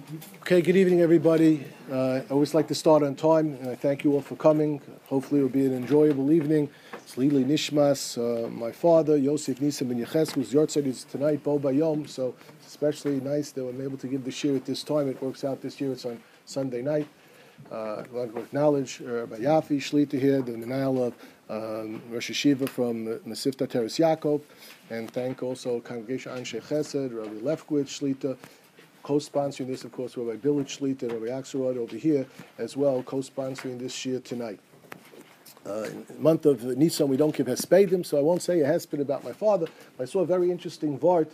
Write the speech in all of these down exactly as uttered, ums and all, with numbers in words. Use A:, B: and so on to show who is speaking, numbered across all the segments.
A: Okay, good evening, everybody. Uh, I always like to start on time, and I thank you all for coming. Hopefully, it will be an enjoyable evening. It's Lili Nishmas, uh, my father, Yosef Nisim ben Yechesku's Yortzeit is tonight, Bo Bayom, so it's especially nice that I'm able to give the shir at this time. It works out this year, it's on Sunday night. Uh, I'd like to acknowledge uh, by Yafi Shlita here, the Menal of um, Rosh Hashiva from uh, Nasifta Teres Yaakov, and thank also Congregation Anshe Chesed, Rabbi Lefkowitz Shlita, co-sponsoring this, of course, Rabbi Billich Shlita and Rabbi Axelrod over here as well, co-sponsoring this shir tonight. Uh, in the month of Nisan, we don't give Hespedim, so I won't say a Hesped about my father, but I saw a very interesting vart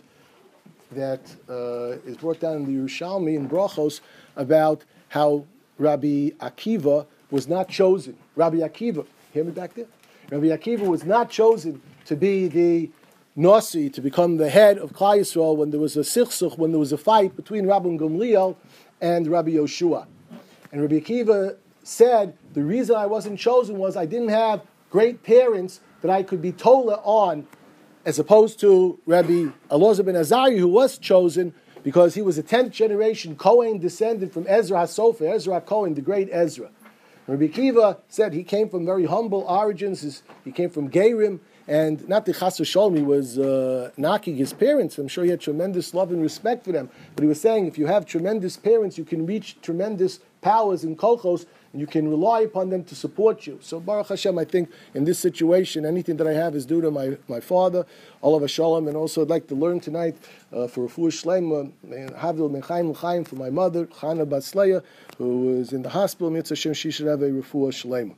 A: that uh, is brought down in the Yerushalmi in Brachos about how Rabbi Akiva was not chosen. Rabbi Akiva, hear me back there? Rabbi Akiva was not chosen to be the Nasi, to become the head of Klal Yisrael when there was a sichsuch, when there was a fight between Rabbi Gamliel and Rabbi Yoshua. And Rabbi Akiva said, the reason I wasn't chosen was I didn't have great parents that I could be Tola on, as opposed to Rabbi Elazar ben Azariah, who was chosen because he was a tenth generation Kohen descendant from Ezra HaSofer, Ezra Kohen, the great Ezra. Rabbi Akiva said he came from very humble origins. He came from Gerim, and not the Chas v'Sholom, he was uh, knocking his parents. I'm sure he had tremendous love and respect for them. But he was saying, if you have tremendous parents, you can reach tremendous powers in kolchos, and you can rely upon them to support you. So Baruch Hashem, I think in this situation, anything that I have is due to my, my father, Olav Shalom, and also I'd like to learn tonight uh, for Refuah Shleima, Havdil Ben Chaim L'Chaim, for my mother, Chana Basleya, who is in the hospital. Mitzvah Shem, she should have a Refuah Shleima.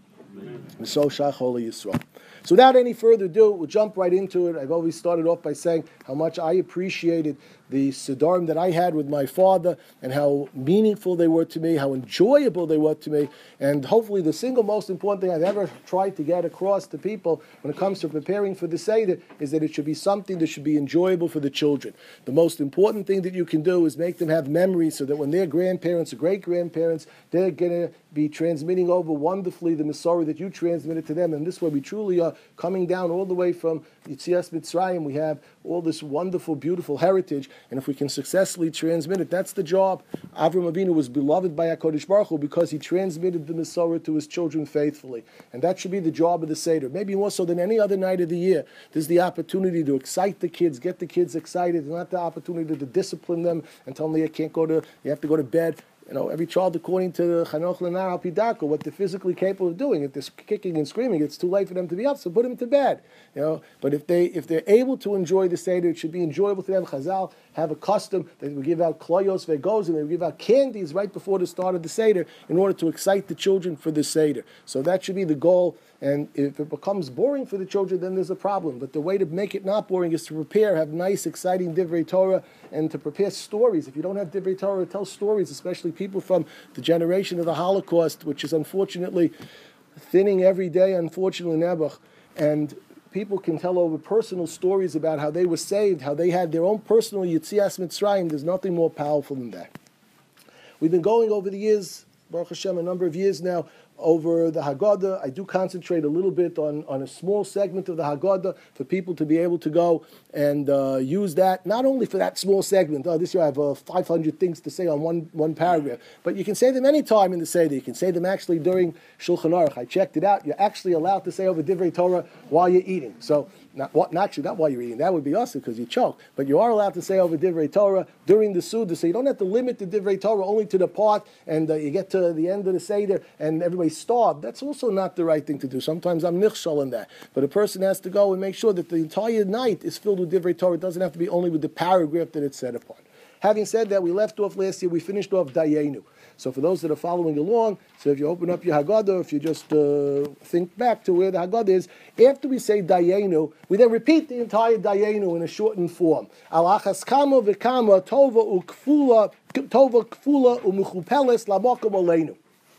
A: So Shach Holy Yisrael. So without any further ado, we'll jump right into it. I've always started off by saying how much I appreciated the Siddharim that I had with my father and how meaningful they were to me, how enjoyable they were to me, and hopefully the single most important thing I've ever tried to get across to people when it comes to preparing for the Seder is that it should be something that should be enjoyable for the children. The most important thing that you can do is make them have memories so that when their grandparents or great-grandparents, they're going to be transmitting over wonderfully the Masorah that you transmitted to them, and this way we truly are coming down all the way from Yitzias Mitzrayim. We have all this wonderful, beautiful heritage, and if we can successfully transmit it, that's the job. Avram Avinu was beloved by HaKadosh Baruch Hu because he transmitted the Masorah to his children faithfully, and that should be the job of the Seder. Maybe more so than any other night of the year. There's the opportunity to excite the kids, get the kids excited, not the opportunity to discipline them and tell them they can't go to, you have to go to bed. You know, every child, according to Chanoch Lenar Al Pidako, what they're physically capable of doing. If they're kicking and screaming, it's too late for them to be up, so put them to bed. You know, but if they if they're able to enjoy the Seder, it should be enjoyable to them. Chazal have a custom that we give out kloyos vegos, and they give out candies right before the start of the Seder in order to excite the children for the Seder. So that should be the goal. And if it becomes boring for the children, then there's a problem. But the way to make it not boring is to prepare, have nice, exciting Divrei Torah, and to prepare stories. If you don't have Divrei Torah, tell stories, especially people from the generation of the Holocaust, which is unfortunately thinning every day, unfortunately, Nebuch. And people can tell over personal stories about how they were saved, how they had their own personal Yitzias Mitzrayim. There's nothing more powerful than that. We've been going over the years, Baruch Hashem, a number of years now, over the Haggadah. I do concentrate a little bit on, on a small segment of the Haggadah for people to be able to go and uh, use that, not only for that small segment. Oh, this year I have uh, five hundred things to say on one, one paragraph. But you can say them any time in the Seder. You can say them actually during Shulchan Aruch. I checked it out. You're actually allowed to say over Divrei Torah while you're eating. So, not, what, not actually, not while you're eating. That would be awesome because you choke. But you are allowed to say over Divrei Torah during the Suda. So you don't have to limit the Divrei Torah only to the part and uh, you get to the end of the Seder and everybody starved. That's also not the right thing to do. Sometimes I'm nichshal in that. But a person has to go and make sure that the entire night is filled with Divrei Torah. It doesn't have to be only with the paragraph that it's set upon. Having said that, we left off last year, we finished off Dayenu. So for those that are following along, so if you open up your Haggadah, if you just uh, think back to where the Haggadah is, after we say Dayenu, we then repeat the entire Dayenu in a shortened form. Al achas kama v'kama tova ukfula tova kfula umuchupeles lamokum aleinu.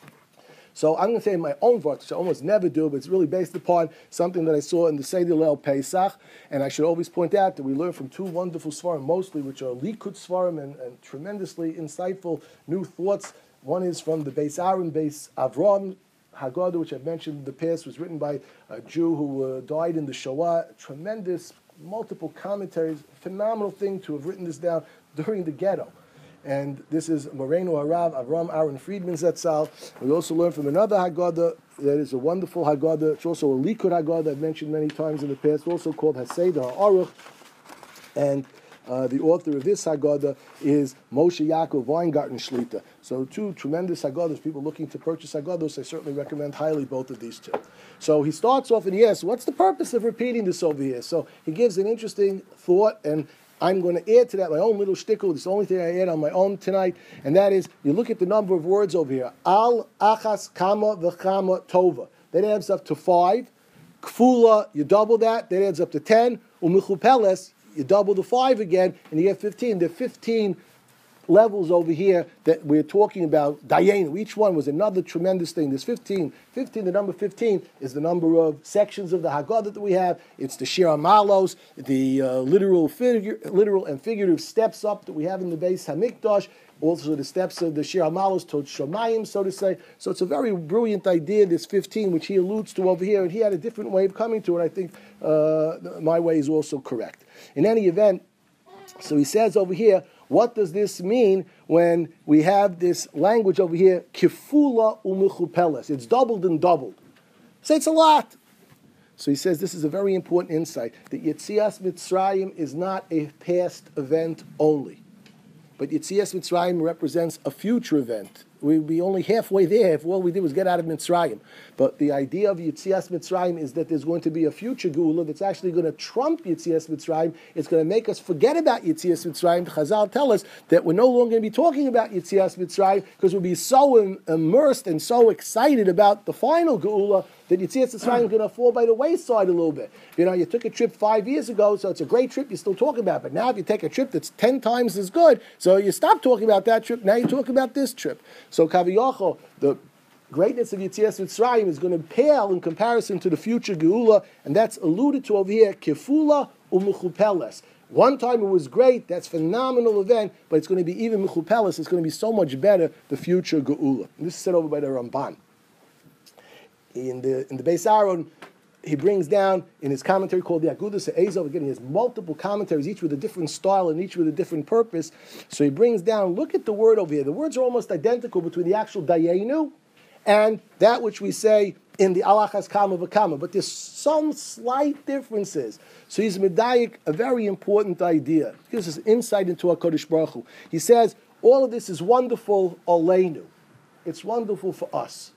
A: So I'm going to say in my own words, which I almost never do, but it's really based upon something that I saw in the Seder Leil Pesach. And I should always point out that we learn from two wonderful svarim, mostly, which are Likud svarim and, and tremendously insightful new thoughts. One is from the Beis Aaron, Beis Avram Haggadah, which I've mentioned in the past, was written by a Jew who uh, died in the Shoah. Tremendous, multiple commentaries, phenomenal thing to have written this down during the ghetto. and this is Moreno Harav Avram Aaron Friedman Zatzal. We also learn from another Haggadah that is a wonderful Haggadah. It's also a Likud Haggadah I've mentioned many times in the past, also called Haseda HaAruch. And uh, the author of this Haggadah is Moshe Yaakov Weingarten Shlita. So two tremendous Haggadahs, people looking to purchase Haggadahs, I certainly recommend highly both of these two. So he starts off and he asks, what's the purpose of repeating this over here? So he gives an interesting thought, and I'm going to add to that my own little shtickle. It's the only thing I add on my own tonight, and that is, you look at the number of words over here. Al, achas, kama, v'chama, tova. That adds up to five. Kfula, you double that, that adds up to ten. Umichupeles, you double the five again, and you get fifteen. There are fifteen levels over here that we're talking about. Dayenu, each one was another tremendous thing. There's fifteen. fifteen, the number fifteen, is the number of sections of the Haggadah that we have. It's the Shir HaMalos, the uh, literal, figure, literal and figurative steps up that we have in the Beis HaMikdash, also the steps of the Shir HaMalos toward Shomayim, so to say. So it's a very brilliant idea, this fifteen, which he alludes to over here, and he had a different way of coming to it. I think uh, my way is also correct. In any event, so he says over here, what does this mean when we have this language over here, kifula u'mechupeles? It's doubled and doubled. So it's a lot. So he says this is a very important insight, that Yetzias Mitzrayim is not a past event only, but Yetzias Mitzrayim represents a future event. We'd be only halfway there if all we did was get out of Mitzrayim. But the idea of Yetzias Mitzrayim is that there's going to be a future Geula that's actually going to trump Yetzias Mitzrayim. It's going to make us forget about Yetzias Mitzrayim. Chazal tell us that we're no longer going to be talking about Yetzias Mitzrayim because we'll be so im- immersed and so excited about the final Geula that Yetzias Mitzrayim is going to fall by the wayside a little bit. You know, you took a trip five years ago, so it's a great trip, you're still talking about it. But now if you take a trip that's ten times as good, so you stop talking about that trip, now you talk about this trip. So Kaviyachol, the greatness of Yetzias Mitzrayim is going to pale in comparison to the future Geula, and that's alluded to over here, Kefula u'mechupeles. One time it was great, that's a phenomenal event, but it's going to be even mechupeles, it's going to be so much better, the future Geula. And this is said over by the Ramban. In the in the Beis Aaron, he brings down in his commentary called the Agudas Ha'ezov. Again, he has multiple commentaries, each with a different style and each with a different purpose. So he brings down, look at the word over here. The words are almost identical between the actual Dayenu and that which we say in the Alachas Kama V'Kama, but there's some slight differences. So he's medayik, a very important idea. He gives us insight into HaKadosh Baruch Hu. He says, all of this is wonderful aleinu. It's wonderful for us.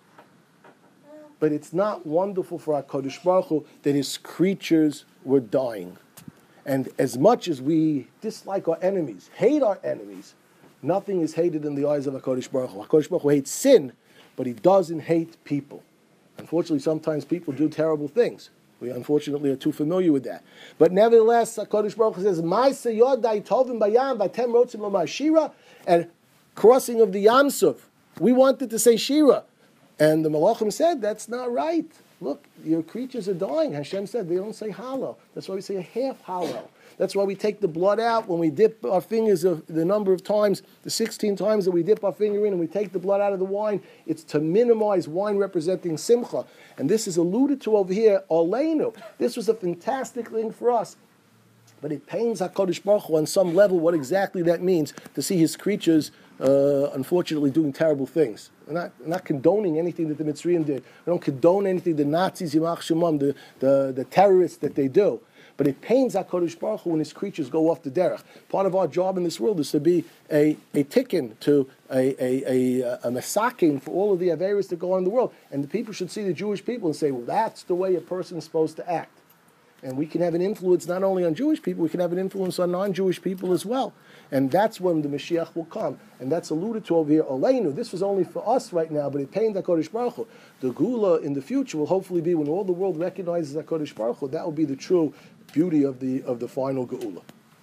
A: But it's not wonderful for HaKadosh Baruch Hu that his creatures were dying. And as much as we dislike our enemies, hate our enemies, nothing is hated in the eyes of HaKadosh Baruch Hu. HaKadosh Baruch Hu hates sin, but he doesn't hate people. Unfortunately, sometimes people do terrible things. We unfortunately are too familiar with that. But nevertheless, HaKadosh Baruch Hu says, Ma'aseh yodai tovim bayam v'atem rotzim lomar shira, and crossing of the Yamsuf. We wanted to say shira. And the Malachim said, that's not right. Look, your creatures are dying. Hashem said, they don't say halal. That's why we say a half halal. That's why we take the blood out when we dip our fingers, of the number of times, the sixteen times that we dip our finger in and we take the blood out of the wine. It's to minimize wine representing simcha. And this is alluded to over here, Aleinu. This was a fantastic thing for us. But it pains HaKadosh Baruch Hu on some level what exactly that means to see his creatures uh, unfortunately doing terrible things. We're not, we're not condoning anything that the Mitzrayim did. We don't condone anything the Nazis, Yimach Shemam, the, the, the terrorists that they do. But it pains HaKadosh Baruch Hu when his creatures go off the derech. Part of our job in this world is to be a, a tikkun, to a, a, a, a masakin for all of the averis that go on in the world. And the people should see the Jewish people and say, well, that's the way a person is supposed to act. And we can have an influence not only on Jewish people, we can have an influence on non-Jewish people as well. And that's when the Mashiach will come. And that's alluded to over here, Aleinu. This was only for us right now, but it pained HaKadosh Baruch Hu. The Gula in the future will hopefully be when all the world recognizes HaKadosh Baruch Hu. That will be the true beauty of the of the final Geula.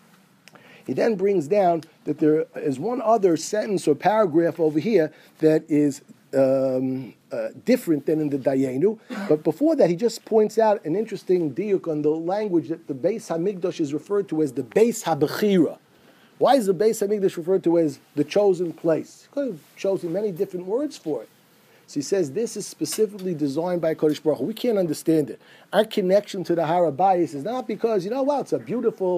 A: He then brings down that there is one other sentence or paragraph over here that is Um, uh, different than in the Dayenu. But before that, he just points out an interesting diuk on the language that the Beis HaMikdash is referred to as the Beis HaBechira. Why is the Beis HaMikdash referred to as the chosen place? He could have chosen many different words for it. So he says this is specifically designed by Kodesh Baruch Hu. We can't understand it. Our connection to the Har HaBayis is not because, you know, wow, it's a beautiful,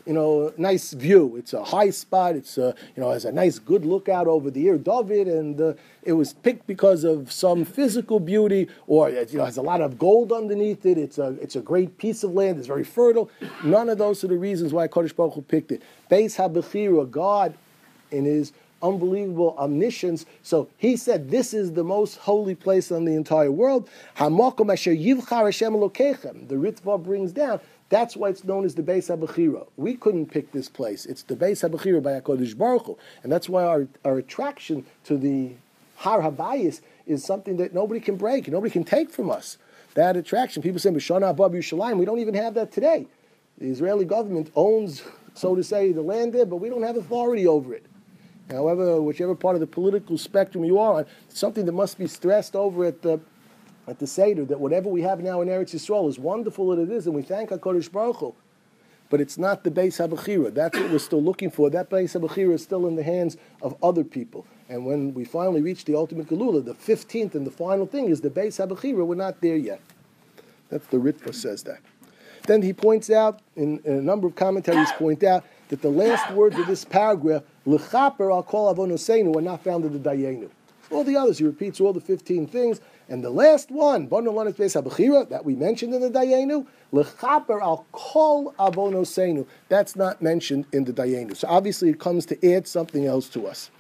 A: you know, nice view. It's a high spot. It's a, you know, has a nice good lookout over the Ir David, and uh, it was picked because of some physical beauty, or it, you know, has a lot of gold underneath it. It's a it's a great piece of land. It's very fertile. None of those are the reasons why Kodesh Baruch Hu picked it. Beis HaBechira, God, in His unbelievable omniscience. So He said, this is the most holy place on the entire world. Hamakom asher yivchar Hashem Elokechem. The Ritva brings down. That's why it's known as the Beis HaBechira. We couldn't pick this place. It's the Beis HaBechira by HaKadosh Baruch Hu. And that's why our, our attraction to the Har Habayis is something that nobody can break, nobody can take from us. That attraction. People say, B'Shana Haba B'Yushalayim. We don't even have that today. The Israeli government owns, so to say, the land there, but we don't have authority over it. However, whichever part of the political spectrum you are on, it's something that must be stressed over at the at the Seder, that whatever we have now in Eretz Yisrael, as wonderful as it is, and we thank HaKadosh Baruch Hu, but it's not the Beis HaBechira. That's what we're still looking for. That Beis HaBechira is still in the hands of other people. And when we finally reach the ultimate Gelula, the fifteenth and the final thing is the Beis HaBechira, we're not there yet. That's the Ritva says that. Then he points out, in, in a number of commentaries point out, that the last words of this paragraph, L'chaper al kol avonoseinu, are not found in the Dayenu. All the others, he repeats all the fifteen things, and the last one, Banu Lanet Beis HaBechira, that we mentioned in the Dayenu, L'chaper al kol avonoseinu, that's not mentioned in the Dayenu. So obviously it comes to add something else to us.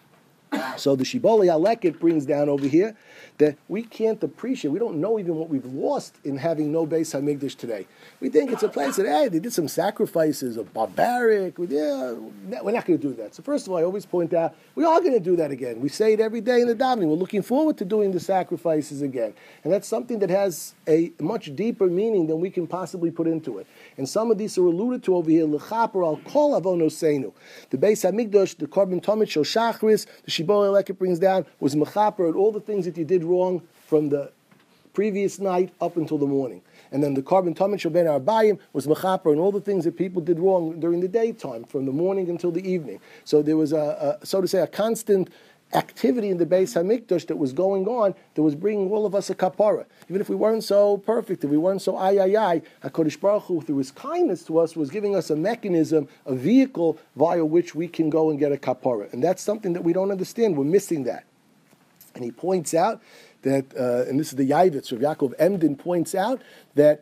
A: So the Shibbolei HaLeket brings down over here that we can't appreciate, we don't know even what we've lost in having no Beis HaMikdash today. We think it's a place that, hey, they did some sacrifices of barbaric, we, yeah, we're not going to do that. So first of all, I always point out, we are going to do that again. We say it every day in the davening. We're looking forward to doing the sacrifices again. And that's something that has a much deeper meaning than we can possibly put into it. And some of these are alluded to over here, L'chaper al kol avonoseinu. The Beis HaMikdash, the Korban Tamid Shel Shachris, the Shibbolei HaLeket brings down, was mechaper at all the things that you did wrong from the previous night up until the morning. And then the Korban Tamid Shel Ben Arbayim was mechaper and all the things that people did wrong during the daytime, from the morning until the evening. So there was, a, a so to say, a constant activity in the Beis HaMikdash that was going on that was bringing all of us a kapara. Even if we weren't so perfect, if we weren't so ay, ay, ay, HaKadosh Baruch Hu, through His kindness to us, was giving us a mechanism, a vehicle via which we can go and get a kapara. And that's something that we don't understand. We're missing that. And he points out that, uh, and this is the Yavitz, Rav Yaakov Emden points out that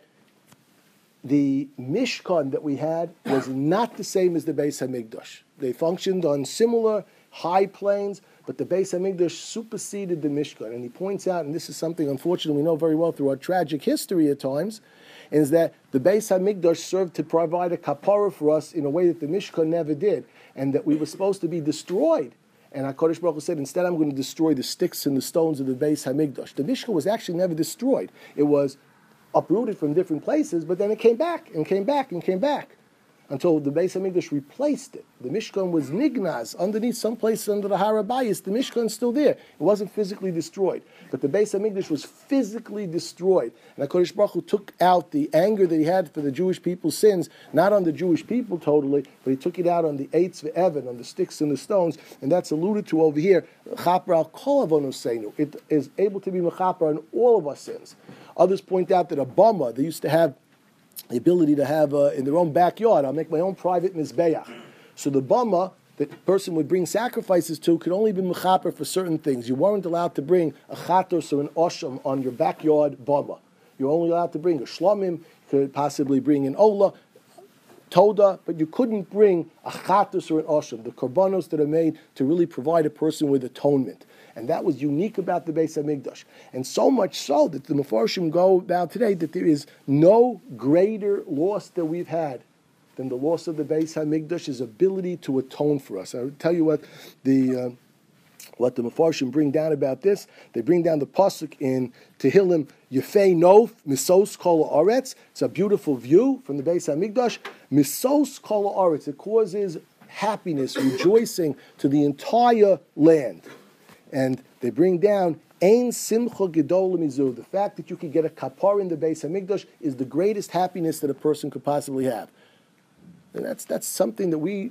A: the Mishkan that we had was not the same as the Beis HaMikdash. They functioned on similar high planes, but the Beis HaMikdash superseded the Mishkan. And he points out, and this is something unfortunately we know very well through our tragic history at times, is that the Beis HaMikdash served to provide a kapara for us in a way that the Mishkan never did, and that we were supposed to be destroyed. And HaKadosh Baruch Hu said, instead I'm going to destroy the sticks and the stones of the Beis HaMikdash. The Mishkan was actually never destroyed. It was uprooted from different places, but then it came back and came back and came back until the Beis HaMikdash replaced it. The Mishkan was nignaz, underneath, someplace under the Har Habayis. The Mishkan's still there. It wasn't physically destroyed. But the Beis HaMikdash was physically destroyed. And HaKadosh Baruch Hu took out the anger that He had for the Jewish people's sins, not on the Jewish people totally, but He took it out on the Eitz ve'Evan, on the sticks and the stones, and that's alluded to over here. Chaper al kol avonoseinu. It is able to be mechaper on all of our sins. Others point out that a bama, they used to have the ability to have uh, in their own backyard, I'll make my own private mizbeach. So the bama that the person would bring sacrifices to could only be mechaper for certain things. You weren't allowed to bring a chatos or an osham on your backyard bama. You're only allowed to bring a shlomim, you could possibly bring an ola, toda, but you couldn't bring a chatos or an osham, the korbanos that are made to really provide a person with atonement. And that was unique about the Beis HaMikdash. And so much so that the Mefarshim go about today that there is no greater loss that we've had than the loss of the Beis HaMikdash's ability to atone for us. I'll tell you what the uh, what the Mefarshim bring down about this. They bring down the pasuk in Tehillim, Yefei Nof, Misos Kol Haaretz. It's a beautiful view from the Beis HaMikdash. Misos Kol Haaretz. It causes happiness, rejoicing to the entire land. And they bring down Ein Simcha Gedol Mizu. The fact that you could get a kapar in the Beis HaMikdash is the greatest happiness that a person could possibly have. And that's that's something that we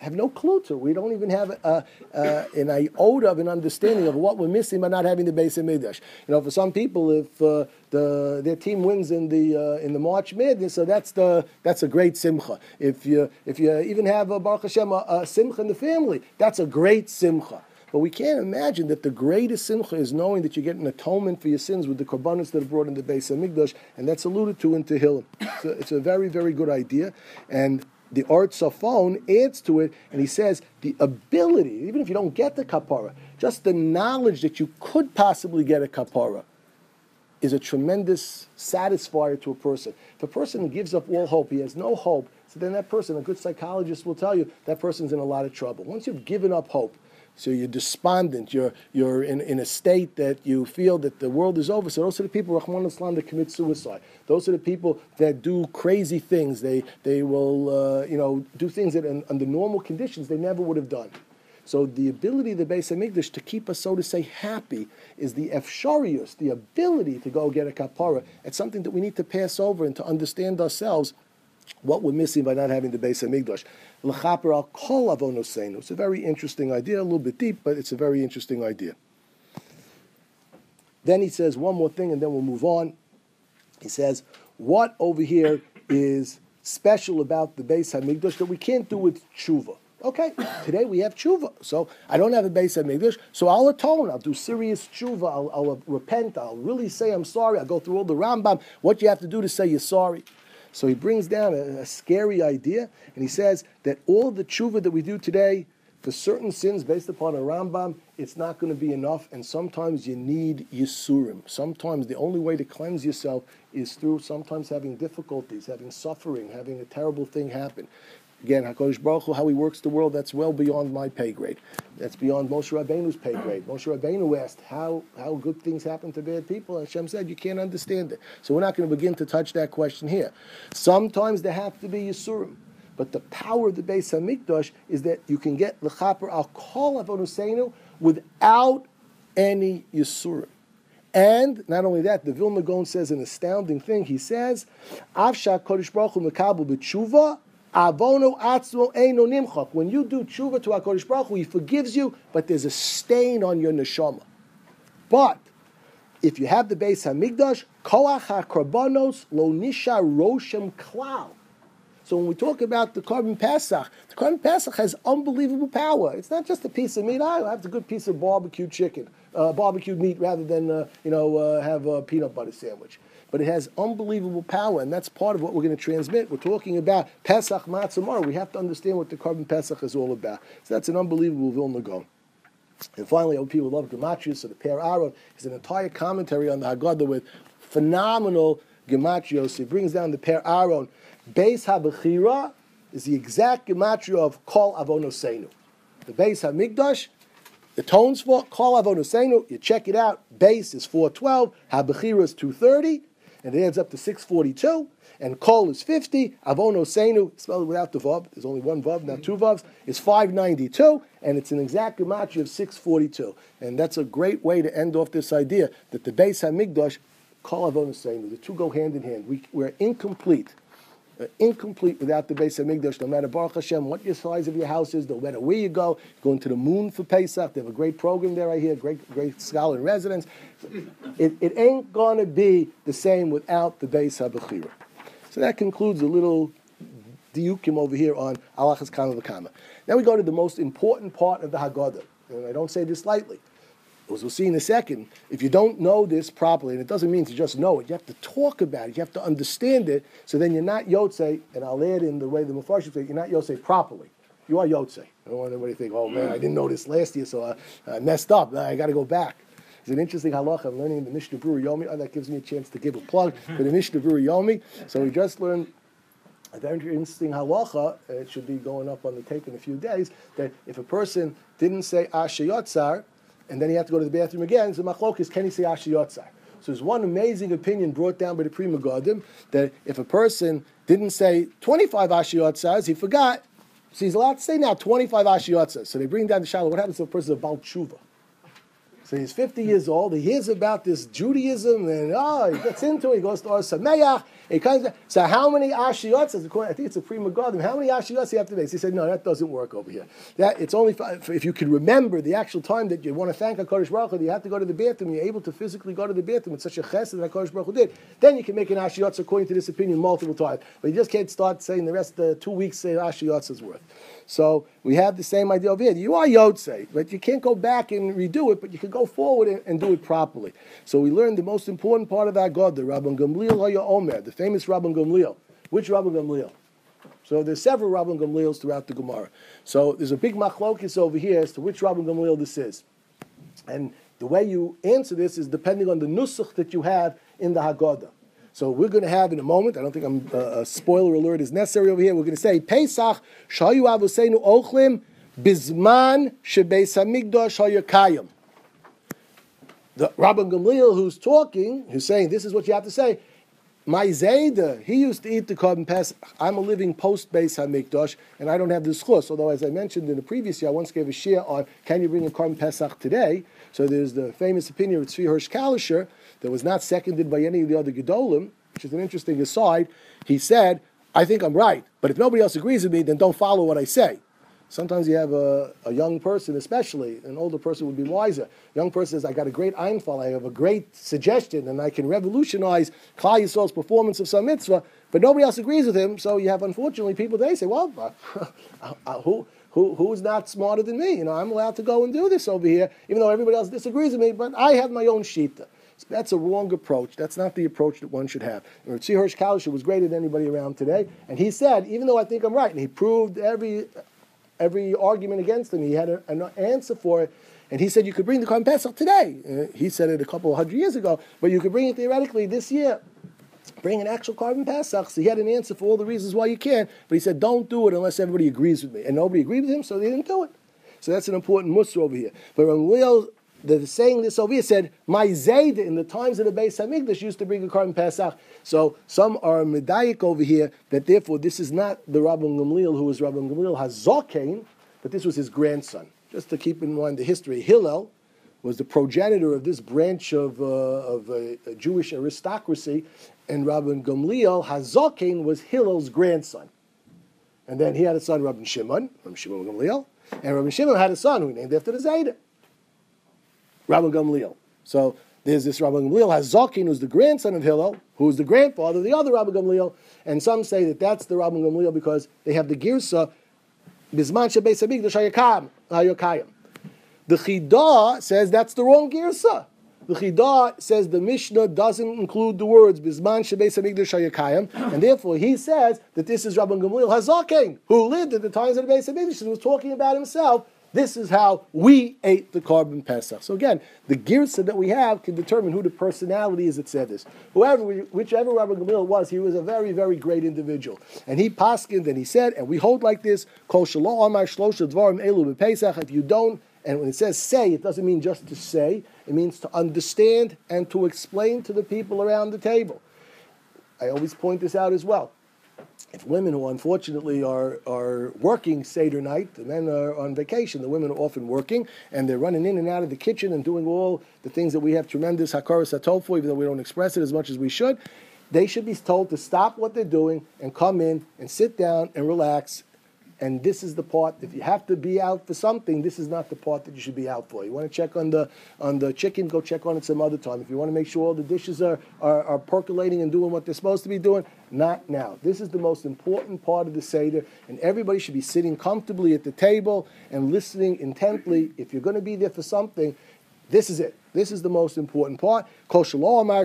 A: have no clue to. We don't even have a, a, an iota of an understanding of what we're missing by not having the Beis Hamikdash. You know, for some people, if uh, the their team wins in the uh, in the March Madness, so that's the that's a great simcha. If you if you even have a Baruch Hashem a, a simcha in the family, that's a great simcha. But we can't imagine that the greatest simcha is knowing that you get an atonement for your sins with the korbanos that are brought in the Beis Hamikdash, and that's alluded to in Tehillim. It's a, it's a very, very good idea, and the Art Safon adds to it, and he says the ability, even if you don't get the kapara, just the knowledge that you could possibly get a kapara is a tremendous satisfier to a person. If a person gives up all hope, he has no hope, so then that person, a good psychologist will tell you, that person's in a lot of trouble. Once you've given up hope, so you're despondent, you're you're in, in a state that you feel that the world is over. So those are the people, Rahman Islam, that commit suicide. Those are the people that do crazy things. They they will uh, you know do things that in, under normal conditions they never would have done. So the ability of the Beis Hamikdash to keep us, so to say, happy is the efsharius, the ability to go get a kapara. It's something that we need to pass over and to understand ourselves what we're missing by not having the Beis Hamikdash. L'chaper al kol avonoseinu. It's a very interesting idea, a little bit deep, but it's a very interesting idea. Then he says one more thing, and then we'll move on. He says, what over here is special about the Beis Hamikdash that we can't do with tshuva? Okay, today we have tshuva, so I don't have a Beis Hamikdash, so I'll atone, I'll do serious tshuva, I'll, I'll repent, I'll really say I'm sorry, I'll go through all the Rambam, what you have to do to say you're sorry. So he brings down a, a scary idea, and he says that all the tshuva that we do today for certain sins based upon a Rambam, it's not going to be enough, and sometimes you need Yisurim. Sometimes the only way to cleanse yourself is through sometimes having difficulties, having suffering, having a terrible thing happen. Again, HaKadosh Baruch Hu, how he works the world, that's well beyond my pay grade. That's beyond Moshe Rabbeinu's pay grade. Moshe Rabbeinu asked how, how good things happen to bad people, and Hashem said, you can't understand it. So we're not going to begin to touch that question here. Sometimes there have to be Yisurim, but the power of the Beis HaMikdash is that you can get L'chaper al kol avonoseinu without any Yisurim. And not only that, the Vilna Gaon says an astounding thing. He says, Avsha Kodesh Baruch Hu mekabel b'tshuva, Avono atzmo eino nimchak. When you do tshuva to HaKadosh Baruch Hu, He forgives you, but there's a stain on your neshama. But if you have the Beis Hamikdash, koach hakarbanos lo nisha roshem klal. So when we talk about the Korban Pesach, the Korban Pesach has unbelievable power. It's not just a piece of meat. I have a good piece of barbecue chicken, uh, barbecued meat, rather than uh, you know uh, have a peanut butter sandwich. But it has unbelievable power, and that's part of what we're going to transmit. We're talking about Pesach Matzah. We have to understand what the Korban Pesach is all about. So that's an unbelievable Vilna Gaon. And finally, what people love Gematrias, so the Per Aaron is an entire commentary on the Haggadah with phenomenal Gematrios. He brings down the Per Aaron. Beis HaBechira is the exact Gematria of Kol Avonoseinu. The Beis HaMikdash atones for Kol Avonoseinu. You check it out. Beis is four twelve. HaBechira is two thirty. And it adds up to six forty-two, and Kol is fifty, Avonoseinu, spelled without the Vav, there's only one Vav, not two Vavs, is five ninety-two, and it's an exact gematria of six forty-two. And that's a great way to end off this idea that the Beis HaMikdash, Kol Avonoseinu, the two go hand in hand. We, we're incomplete. Uh, incomplete without the Beis HaMikdash, no matter Baruch Hashem, what your size of your house is, no matter where you go, going to the moon for Pesach, they have a great program there, I hear, great great scholar in residence. It, it ain't going to be the same without the Beis HaBechira. So that concludes a little diukim over here on Alachas Kama V'Kama. Now we go to the most important part of the Haggadah, and I don't say this lightly. As we'll see in a second, if you don't know this properly, and it doesn't mean to just know it, you have to talk about it, you have to understand it, so then you're not Yotzei, and I'll add in the way the Mefarshim say, you're not Yotzei properly. You are Yotzei. I don't want anybody to think, oh man, I didn't know this last year, so I, I messed up, I got to go back. It's an interesting halacha. I'm learning in the Mishnah Berurah Yomi. Oh, that gives me a chance to give a plug for the Mishnah Berurah Yomi. So we just learned a very interesting halacha. It should be going up on the tape in a few days, that if a person didn't say Asher Yotzar, and then he had to go to the bathroom again, so machlokes, can he say Asher Yotzar? So there's one amazing opinion brought down by the Pri Megadim that if a person didn't say twenty-five Asher Yotzars, he forgot, so he's allowed to say now twenty-five Asher Yotzars. So they bring down the shalom. What happens if a person is a Baal Tshuva? So he's fifty years old, he hears about this Judaism, and oh, he gets into it, he goes to Or Sameach, It comes. So how many ashiyotzas? I think it's a prima garden. How many ashiyotzas you have to make? So he said, no, that doesn't work over here. That it's only for, if you can remember the actual time that you want to thank HaKadosh Baruch Hu, you have to go to the bathroom. You're able to physically go to the bathroom. It's such a chesed that HaKadosh Baruch Hu did. Then you can make an ashiyotz according to this opinion multiple times. But you just can't start saying the rest of the two weeks say ashiyotza's worth. So we have the same idea over here. You are Yotzei, but you can't go back and redo it, but you can go forward and, and do it properly. So we learned the most important part of that God, the Rabban Gamliel Haya Omer, the famous Rabban Gamliel. Which Rabban Gamliel? So there's several Rabban Gamliels throughout the Gemara. So there's a big machlokis over here as to which Rabban Gamliel this is. And the way you answer this is depending on the nusach that you have in the Haggadah. So we're going to have in a moment, I don't think I'm, uh, a spoiler alert is necessary over here, we're going to say, Pesach, Shayu Avuseinu Ochlim, Bizman Shebeis HaMikdash HaYakayim. The Rabban Gamliel who's talking, who's saying, this is what you have to say, my Zayda, he used to eat the Korban Pesach. I'm a living post-Beis HaMikdash, and I don't have this chus. Although, as I mentioned in the previous year, I once gave a shir on, can you bring a Korban Pesach today? So there's the famous opinion of Tzvi Hirsch Kalisher, that was not seconded by any of the other Gedolim, which is an interesting aside. He said, I think I'm right, but if nobody else agrees with me, then don't follow what I say. Sometimes you have a, a young person, especially, an older person would be wiser. A young person says, I got a great einfall, I have a great suggestion, and I can revolutionize Klal Yisrael's performance of some mitzvah, but nobody else agrees with him, so you have, unfortunately, people today say, well, uh, uh, who... Who, who's not smarter than me? You know, I'm allowed to go and do this over here, even though everybody else disagrees with me, but I have my own shita. So that's a wrong approach. That's not the approach that one should have. And Tzvi Hirsch Kalisher was greater than anybody around today, and he said, even though I think I'm right, and he proved every every argument against him, he had a, an answer for it, and he said you could bring the Korban Pesach today. Uh, he said it a couple of hundred years ago, but you could bring it theoretically this year. Bring an actual Korban Pesach. So he had an answer for all the reasons why you can, but he said, don't do it unless everybody agrees with me. And nobody agreed with him, so they didn't do it. So that's an important mussar over here. But Ramliel, the saying this over here, said, my Zayda, in the times of the Beis HaMikdash, used to bring a Korban Pesach. So some are medayik over here, that therefore this is not the Rabban Gamliel who was Rabban Gamliel HaZokain, but this was his grandson. Just to keep in mind the history, Hillel was the progenitor of this branch of, uh, of uh, Jewish aristocracy, and Rabban Gamliel HaZokain was Hillel's grandson. And then he had a son, Rabban Shimon, Rabban Shimon Gamliel, and Rabban Shimon had a son who he named after the Zayda, Rabban Gamliel. So there's this Rabban Gamliel HaZokain, who's the grandson of Hillel, who's the grandfather of the other Rabban Gamliel, and some say that that's the Rabban Gamliel because they have the Girsa, Bizman Shebeis HaMikdash HaYakayim. The Chidah says that's the wrong Girsa. The Chidah says the Mishnah doesn't include the words Bizman Shebeis HaMikdash HaYakayim, and therefore he says that this is Rabban Gamliel HaZokain, who lived at the times of the Beis HaMikdash and was talking about himself. This is how we ate the Korban Pesach. So again, the Girsa that we have can determine who the personality is that said this. Whoever, whichever Rabban Gamliel was, he was a very, very great individual. And he paskined and he said, and we hold like this, Kol shelo amar shlosha dvarim elu b'Pesach. If you don't, and when it says say, it doesn't mean just to say. It means to understand and to explain to the people around the table. I always point this out as well. If women who unfortunately are, are working Seder night, the men are on vacation, the women are often working, and they're running in and out of the kitchen and doing all the things that we have tremendous hakaras hatov for, even though we don't express it as much as we should, they should be told to stop what they're doing and come in and sit down and relax. And this is the part, if you have to be out for something, this is not the part that you should be out for. You want to check on the on the chicken, go check on it some other time. If you want to make sure all the dishes are, are, are percolating and doing what they're supposed to be doing, not now. This is the most important part of the Seder, and everybody should be sitting comfortably at the table and listening intently. If you're going to be there for something, this is it. This is the most important part. If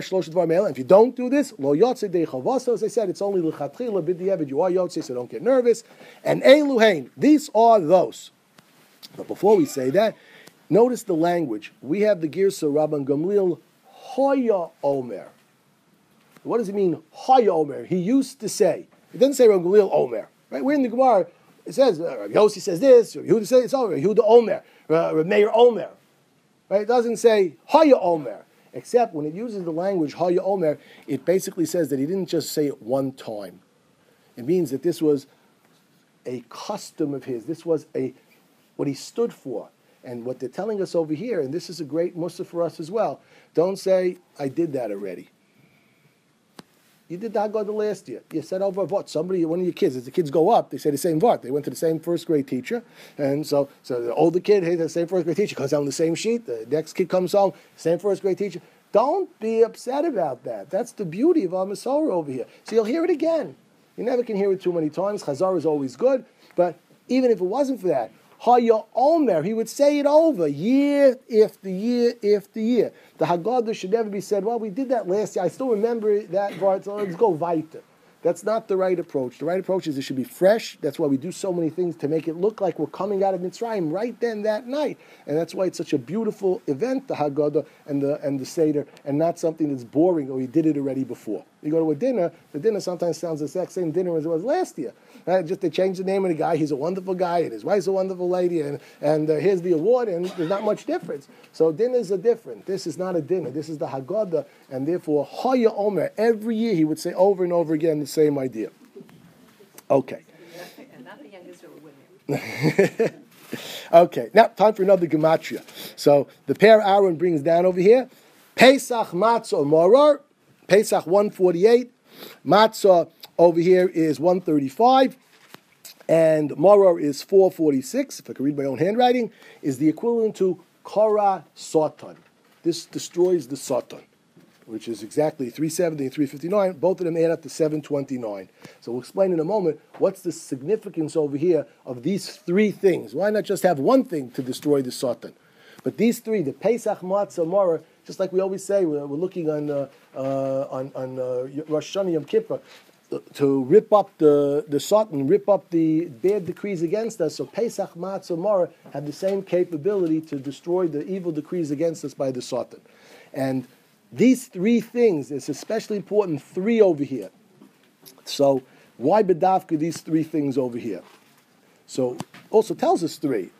A: you don't do this, lo yotze de chavasa, as I said, it's only l'chatchila b'diavad. You are yotze, so don't get nervous. And eluhain, these are those. But before we say that, notice the language. We have the Girsa Rabban Gamliel Hoya Omer. What does it mean, Hoya Omer? He used to say. It doesn't say Rabban Gamliel Omer. Right? We're in the Gemara. It says uh, Rabbi Yossi says this. Rabbi Yehuda says it's over. Yehuda Omer. Uh, Rabbi Meir Omer. Right? It doesn't say Haya Omer, except when it uses the language Haya Omer, it basically says that he didn't just say it one time. It means that this was a custom of his. This was a what he stood for. And what they're telling us over here, and this is a great mussar for us as well, don't say, I did that already. You did the Haggadah last year. You said over what? Somebody, one of your kids, as the kids go up, they say the same vart. They went to the same first grade teacher. And so so the older kid, hey, the same first grade teacher, comes down on the same sheet. The next kid comes home, same first grade teacher. Don't be upset about that. That's the beauty of our Masorah over here. So you'll hear it again. You never can hear it too many times. Chazar is always good. But even if it wasn't for that, Haya Omer, he would say it over, year after year after year. The Haggadah should never be said, well, we did that last year. I still remember that part, so let's go weiter. That's not the right approach. The right approach is it should be fresh. That's why we do so many things to make it look like we're coming out of Mitzrayim right then that night. And that's why it's such a beautiful event, the Haggadah and the and the Seder, and not something that's boring or we did it already before. You go to a dinner, the dinner sometimes sounds the exact same dinner as it was last year. Right? Just they change the name of the guy. He's a wonderful guy, and his wife's a wonderful lady, and, and uh, here's the award, and there's not much difference. So dinners are different. This is not a dinner. This is the Haggadah, and therefore, Haya Omer, every year he would say over and over again the same idea. Okay.
B: And not the young Israel women.
A: Okay, now time for another gematria. So the pair Aaron brings down over here, Pesach Matzah Maror, Pesach one forty-eight, Matzah over here is one thirty-five, and Maror is four forty-six, if I can read my own handwriting, is the equivalent to Korah Satan. This destroys the Satan, which is exactly three seventy and three fifty-nine. Both of them add up to seven twenty-nine. So we'll explain in a moment what's the significance over here of these three things. Why not just have one thing to destroy the Satan? But these three, the Pesach, Matzah, Maror, just like we always say, we're, we're looking on uh, uh, on, on uh, Rosh Hashanah Yom Kippur, to rip up the, the Satan, rip up the bad decrees against us. So Pesach, Matzah, Maror have the same capability to destroy the evil decrees against us by the Satan. And these three things, it's especially important, three over here. So why bedavka these three things over here? So also tells us three.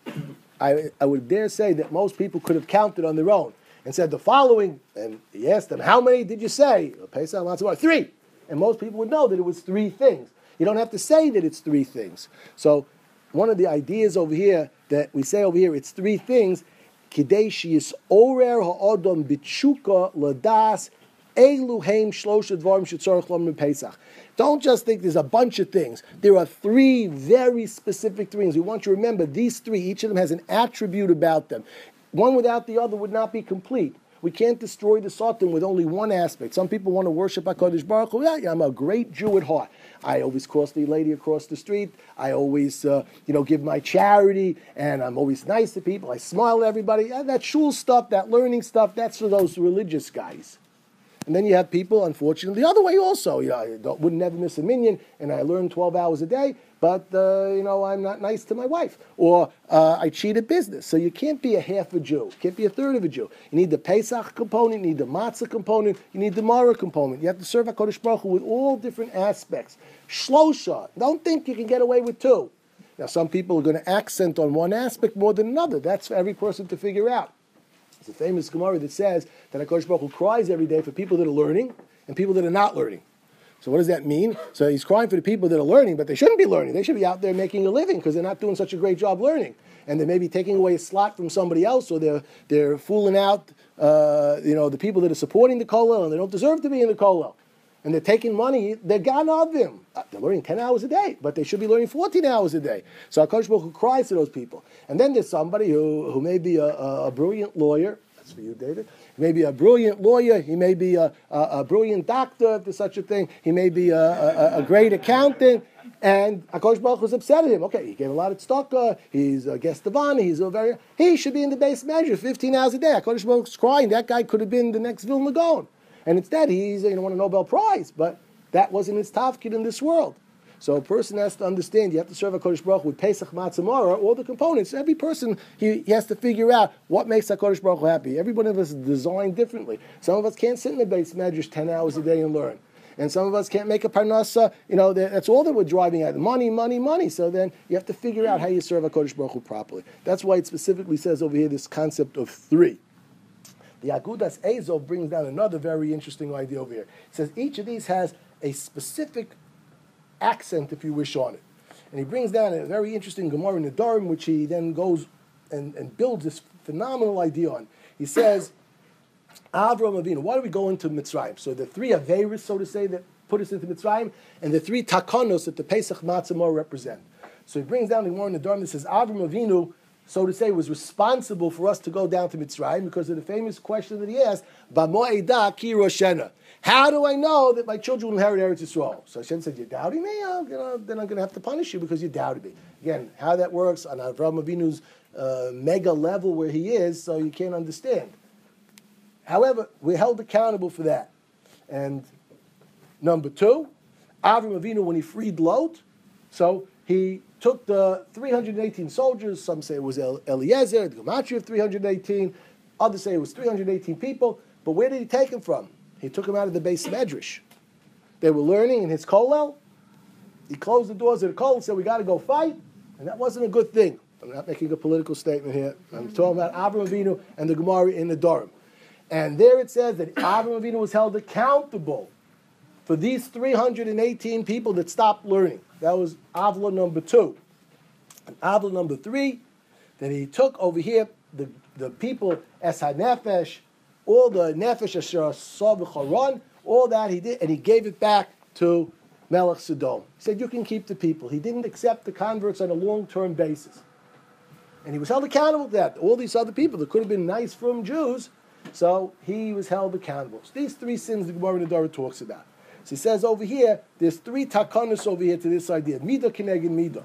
A: I, I would dare say that most people could have counted on their own and said the following, and he asked them, how many did you say? Pesach, Matzah, Maror, three. And most people would know that it was three things. You don't have to say that it's three things. So one of the ideas over here that we say over here, it's three things. Kidei sheyis orer ha'odom b'tshuka ladas elu heim shlosha dvarim shetzorach lomrim Pesach. Don't just think there's a bunch of things. There are three very specific things. We want you to remember these three. Each of them has an attribute about them. One without the other would not be complete. We can't destroy the Satan with only one aspect. Some people want to worship HaKadosh Baruch Hu. Yeah, I'm a great Jew at heart. I always cross the lady across the street. I always, uh, you know, give my charity, and I'm always nice to people. I smile at everybody. Yeah, that shul stuff, that learning stuff, that's for those religious guys. And then you have people, unfortunately, the other way also. You know, I don't, would never miss a minyan, and I learn twelve hours a day, but, uh, you know, I'm not nice to my wife. Or uh, I cheat at business. So you can't be a half a Jew. You can't be a third of a Jew. You need the Pesach component, you need the Matzah component, you need the Maror component. You have to serve HaKadosh Baruch Hu with all different aspects. Shlosha, don't think you can get away with two. Now, some people are going to accent on one aspect more than another. That's for every person to figure out. It's a famous Gemara that says that HaKadosh Baruch Hu cries every day for people that are learning and people that are not learning. So what does that mean? So he's crying for the people that are learning, but they shouldn't be learning. They should be out there making a living because they're not doing such a great job learning. And they may be taking away a slot from somebody else, or they're they're fooling out uh, you know, the people that are supporting the kollel, and they don't deserve to be in the kollel. And they're taking money, they're gone of them. Uh, they're learning ten hours a day, but they should be learning fourteen hours a day. So HaKadosh Baruch Hu cries to those people. And then there's somebody who, who may be a, a, a brilliant lawyer. That's for you, David. He may be a brilliant lawyer. He may be a, a, a brilliant doctor, if there's such a thing. He may be a, a, a great accountant. And HaKadosh Baruch Hu was upset at him. Okay, he gave a lot of tzedakah. He's a guest of honor. He's a very. He should be in the base measure, fifteen hours a day. HaKadosh Baruch Hu's crying. That guy could have been the next Vilna Gaon. And instead, he's you know won a Nobel Prize. But that wasn't his tafkid in this world. So a person has to understand, you have to serve HaKadosh Baruch Hu with Pesach, Matzah, Maror, all the components. Every person, he, he has to figure out what makes HaKadosh Baruch Hu happy. Every one of us is designed differently. Some of us can't sit in the base medrash ten hours a day and learn. And some of us can't make a parnasa, you know, that's all that we're driving at. Money, money, money. So then you have to figure out how you serve HaKadosh Baruch Hu properly. That's why it specifically says over here this concept of three. The Agudas Eizov brings down another very interesting idea over here. It says each of these has a specific accent, if you wish, on it. And he brings down a very interesting Gemara in the Nedarim, which he then goes and, and builds this phenomenal idea on. He says, Avram Avinu, why do we go into Mitzrayim? So the three Averis, so to say, that put us into Mitzrayim, and the three takanos that the Pesach Matzah Mor represent. So he brings down the Gemara in the Dharma that says Avram Avinu, so to say, was responsible for us to go down to Mitzrayim because of the famous question that he asked, B'mo'edah ki roshena. How do I know that my children will inherit Eretz Yisrael? So Hashem said, you're doubting me? Oh, you know, then I'm going to have to punish you because you doubted me. Again, how that works on Avram Avinu's uh, mega level where he is, so you can't understand. However, we're held accountable for that. And number two, Avram Avinu, when he freed Lot, so he took the three hundred eighteen soldiers, some say it was Eliezer, the gematria of three hundred eighteen, others say it was three hundred eighteen people, but where did he take them from? He took them out of the Beis Medrash. They were learning in his kollel. He closed the doors of the kollel and said, we got to go fight, and that wasn't a good thing. I'm not making a political statement here. I'm talking about Avram Avinu and the Gemara in the Durham. And there it says that Avram Avinu was held accountable for these three hundred eighteen people that stopped learning. That was Avla number two. And Avla number three, that he took over here the, the people, Es HaNefesh, all the Nefesh Asher Saw B'Charon, all that he did, and he gave it back to Melech Sodom. He said, you can keep the people. He didn't accept the converts on a long-term basis. And he was held accountable for that. All these other people that could have been nice from Jews, so he was held accountable. So these three sins the Gemara in the Dora talks about. So he says over here, there's three takanos over here to this idea. Midah kineged midah.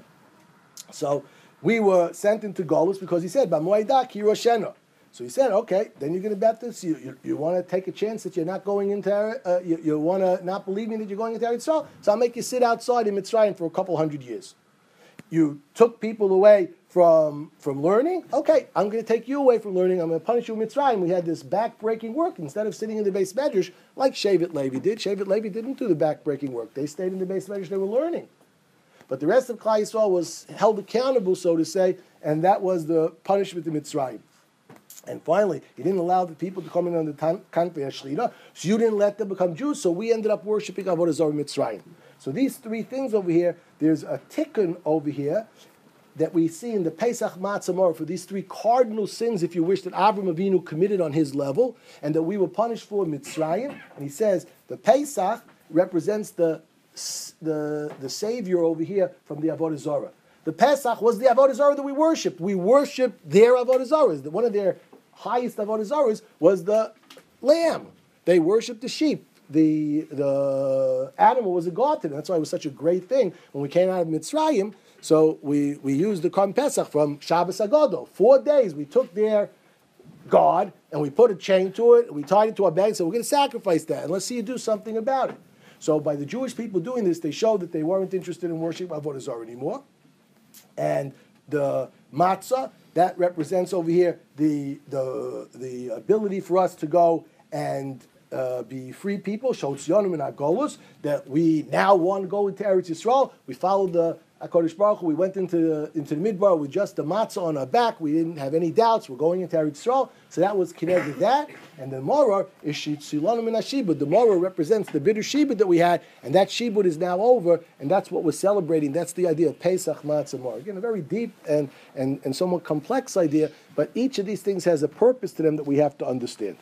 A: So we were sent into Golus because he said, B'moedah ki roshena. So he said, okay, then you're going to bet this. You, you, you want to take a chance that you're not going into, uh, you, you want to not believe me that you're going into Eretz Yisrael? So I'll make you sit outside in Mitzrayim for a couple hundred years. You took people away from, from learning. Okay, I'm going to take you away from learning. I'm going to punish you in Mitzrayim. We had this back-breaking work. Instead of sitting in the Beis Medrash, like Shevet Levi did, Shevet Levi didn't do the back-breaking work. They stayed in the Beis Medrash. They were learning. But the rest of Klal Yisrael was held accountable, so to say, and that was the punishment in Mitzrayim. And finally, he didn't allow the people to come in on the Kanpei Shlita, so you didn't let them become Jews, so we ended up worshipping Avodah Zarah Mitzrayim. So these three things over here, there's a tikkun over here that we see in the Pesach Matzah Mor for these three cardinal sins, if you wish, that Avram Avinu committed on his level, and that we were punished for in Mitzrayim. And he says the Pesach represents the, the, the Savior over here from the Avodah Zarah. The Pesach was the Avodah Zarah that we worshipped. We worshipped their Avodah Zarahs. One of their highest Avodah Zarahs was the lamb. They worshipped the sheep. The the animal was a god to them. That's why it was such a great thing when we came out of Mitzrayim. So we, we used the Korban Pesach from Shabbos Agadol. Four days we took their god and we put a chain to it. We tied it to our bag and said, we're going to sacrifice that and let's see you do something about it. So by the Jewish people doing this, they showed that they weren't interested in worshiping Avodah Zarah anymore. And the matzah, that represents over here the the the ability for us to go and uh, be free people, Shotziyonim and Agolus, that we now want to go into Eretz Yisrael. We followed the HaKadosh Baruch Hu. We went into the, into the Midbar with just the matzah on our back. We didn't have any doubts. We're going into Eretz Yisrael. So that was connected that. And the Morah is Shitzilonim and Ashibud. The Morah represents the bitter Shibud that we had, and that Shibud is now over, and that's what we're celebrating. That's the idea of Pesach Matzah Morah. Again, a very deep and, and, and somewhat complex idea, but each of these things has a purpose to them that we have to understand.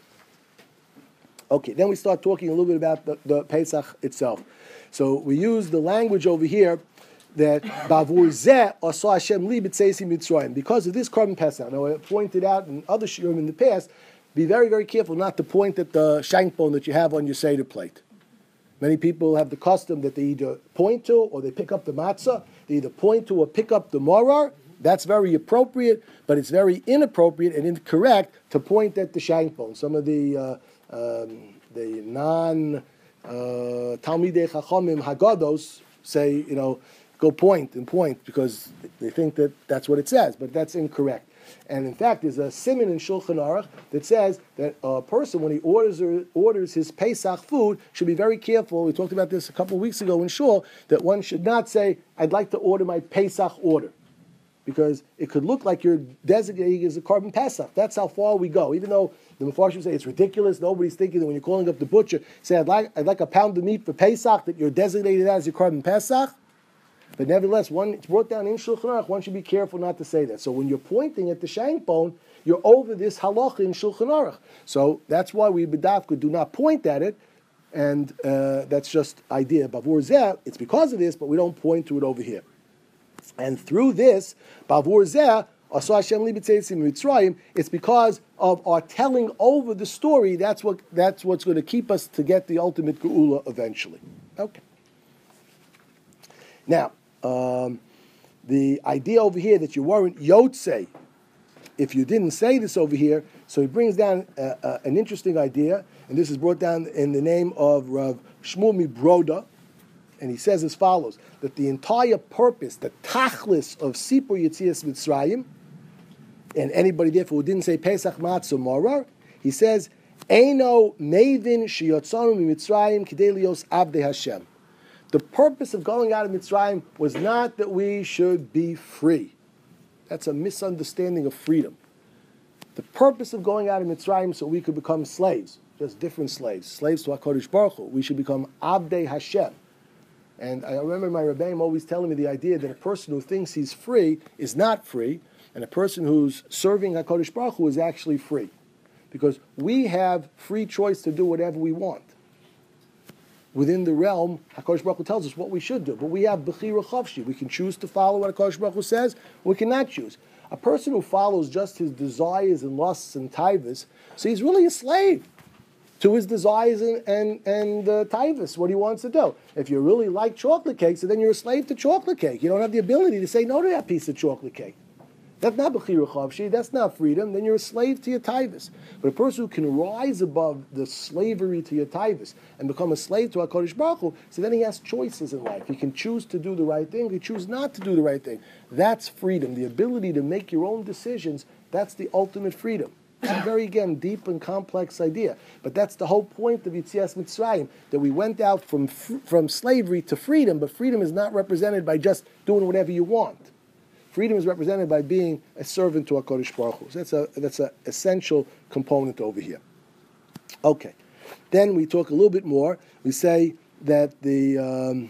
A: Okay, then we start talking a little bit about the, the Pesach itself. So we use the language over here that Bavur Zeh Asa Hashem Li B'Tzeisi Mitzrayim. Because of this Korban Pesach. Now I pointed out in other shiurim in the past, be very, very careful not to point at the shank bone that you have on your Seder plate. Many people have the custom that they either point to or they pick up the matzah. They either point to or pick up the morar. That's very appropriate, but it's very inappropriate and incorrect to point at the shank bone. Some of the uh, um, the non uh, Talmidei Chachamim Haggados say, you know, go point and point because they think that that's what it says, but that's incorrect. And in fact, there's a siman in Shulchan Aruch that says that a person, when he orders or orders his Pesach food, should be very careful. We talked about this a couple of weeks ago in Shul, that one should not say, I'd like to order my Pesach order, because it could look like you're designating as a Korban Pesach. That's how far we go. Even though the Mefarshim say it's ridiculous, nobody's thinking that when you're calling up the butcher, say, I'd like, I'd like a pound of meat for Pesach, that you're designated as your Korban Pesach. But nevertheless, one, it's brought down in Shulchan Aruch, one should be careful not to say that. So when you're pointing at the shank bone, you're over this halacha in Shulchan Aruch. So that's why we, b'dafka, do not point at it. and uh, that's just idea. Bavur Zeh, it's because of this, but we don't point to it over here. And through this, Bavur Zeh, it's because of our telling over the story. That's what that's what's going to keep us to get the ultimate geula eventually. Okay. Now, um, the idea over here that you weren't yotzei if you didn't say this over here. So he brings down uh, uh, an interesting idea, and this is brought down in the name of Rav Shmuel Mibroda. And he says as follows, that the entire purpose, the tachlis of Sipur Yetzias Mitzrayim, and anybody therefore who didn't say Pesach Matzah Maror, he says, Eino Mevin Sheyotzanu Mitzrayim Kidei Lios Avdei Hashem. The purpose of going out of Mitzrayim was not that we should be free. That's a misunderstanding of freedom. The purpose of going out of Mitzrayim so we could become slaves, just different slaves, slaves to HaKadosh Baruch Hu. We should become Avdei Hashem. And I remember my Rebbeim always telling me the idea that a person who thinks he's free is not free, and a person who's serving HaKadosh Baruch Hu is actually free. Because we have free choice to do whatever we want. Within the realm, HaKadosh Baruch Hu tells us what we should do. But we have Bechira Chavshi. We can choose to follow what HaKadosh Baruch Hu says, or we cannot choose. A person who follows just his desires and lusts and taivas, so he's really a slave to his desires and and, and uh, taivas, what he wants to do. If you really like chocolate cake, so then you're a slave to chocolate cake. You don't have the ability to say no to that piece of chocolate cake. That's not b'chira chavshi, that's not freedom, then you're a slave to your taivas. But a person who can rise above the slavery to your taivas and become a slave to HaKadosh Baruch Hu, so then he has choices in life. He can choose to do the right thing, he can choose not to do the right thing. That's freedom, the ability to make your own decisions, that's the ultimate freedom. It's a very, again, deep and complex idea. But that's the whole point of Yetzias Mitzrayim, that we went out from from slavery to freedom, but freedom is not represented by just doing whatever you want. Freedom is represented by being a servant to HaKadosh Baruch Hu. So that's a that's an essential component over here. Okay. Then we talk a little bit more. We say that the, um,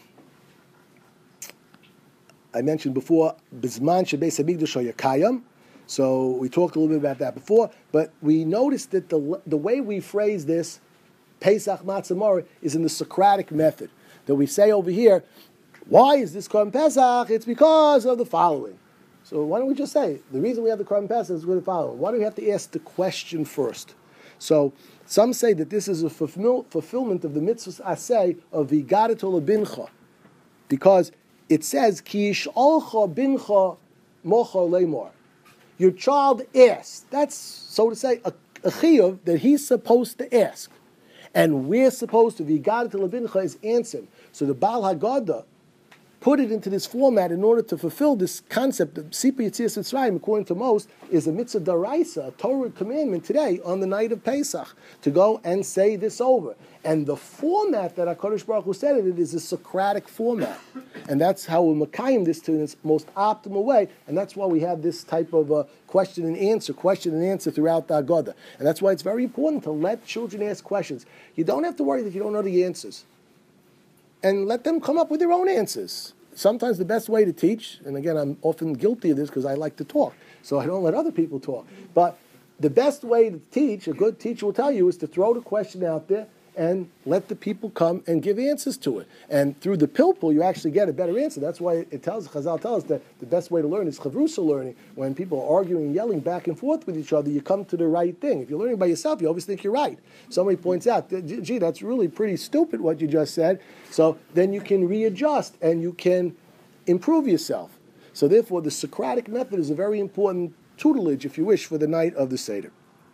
A: I mentioned before, Bizman Shebeis HaMikdash Hayakayam. So we talked a little bit about that before, but we noticed that the the way we phrase this, Pesach Matzah Maror, is in the Socratic method. That we say over here, why is this Korban Pesach? It's because of the following. So why don't we just say, the reason we have the Korban Pesach is because of the following. Why do we have to ask the question first? So some say that this is a fulfill, fulfillment of the mitzvahs aseh of V'yigareto lebincha, because it says, Ki yish'alcha bincha mocha leimor. Your child asks. That's, so to say, a, a chiyuv that he's supposed to ask. And we're supposed to, V'yigareto lebincha, is answer. So the Baal Haggadah put it into this format in order to fulfill this concept that Sipur Yetzias Mitzrayim, according to most, is a mitzvah daraisa, a Torah commandment today on the night of Pesach, to go and say this over. And the format that HaKadosh Baruch Hu said it is a Socratic format. And that's how we makayim this to its most optimal way. And that's why we have this type of uh, question and answer, question and answer throughout the Haggadah. And that's why it's very important to let children ask questions. You don't have to worry that you don't know the answers. And let them come up with their own answers. Sometimes the best way to teach, and again, I'm often guilty of this because I like to talk, so I don't let other people talk. But the best way to teach, a good teacher will tell you, is to throw the question out there and let the people come and give answers to it. And through the pilpul, you actually get a better answer. That's why it tells, Chazal tells us that the best way to learn is chavrusa learning. When people are arguing and yelling back and forth with each other, you come to the right thing. If you're learning by yourself, you always think you're right. Somebody points out, gee, that's really pretty stupid what you just said. So then you can readjust and you can improve yourself. So therefore, the Socratic method is a very important tutelage, if you wish, for the night of the Seder.